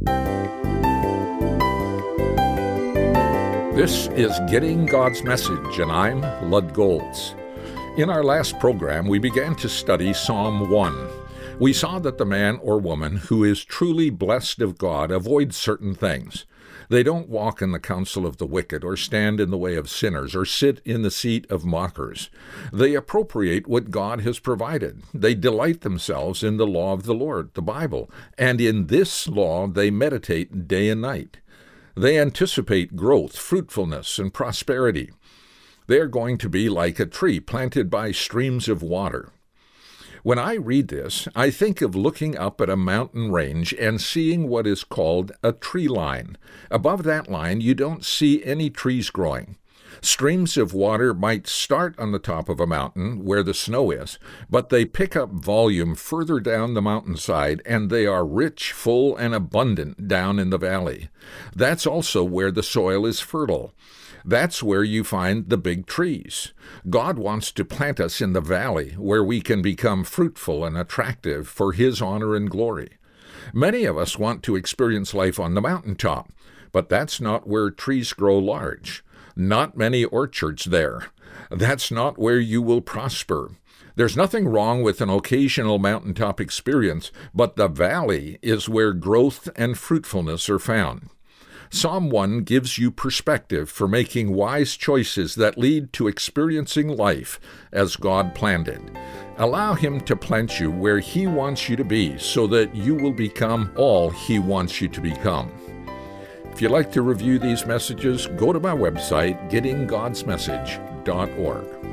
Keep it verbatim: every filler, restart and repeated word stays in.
This is Getting God's Message, and I'm Lud Golds. In our last program, we began to study Psalm one. We saw that the man or woman who is truly blessed of God avoids certain things. They don't walk in the counsel of the wicked, or stand in the way of sinners, or sit in the seat of mockers. They appropriate what God has provided. They delight themselves in the law of the Lord, the Bible, and in this law they meditate day and night. They anticipate growth, fruitfulness, and prosperity. They are going to be like a tree planted by streams of water. When I read this, I think of looking up at a mountain range and seeing what is called a tree line. Above that line, you don't see any trees growing. Streams of water might start on the top of a mountain where the snow is, but they pick up volume further down the mountainside, and they are rich, full, and abundant down in the valley. That's also where the soil is fertile. That's where you find the big trees. God wants to plant us in the valley where we can become fruitful and attractive for His honor and glory. Many of us want to experience life on the mountaintop, but that's not where trees grow large. Not many orchards there. That's not where you will prosper. There's nothing wrong with an occasional mountaintop experience, but the valley is where growth and fruitfulness are found. Psalm one gives you perspective for making wise choices that lead to experiencing life as God planned it. Allow Him to plant you where He wants you to be so that you will become all He wants you to become. If you'd like to review these messages, go to my website, getting gods message dot org.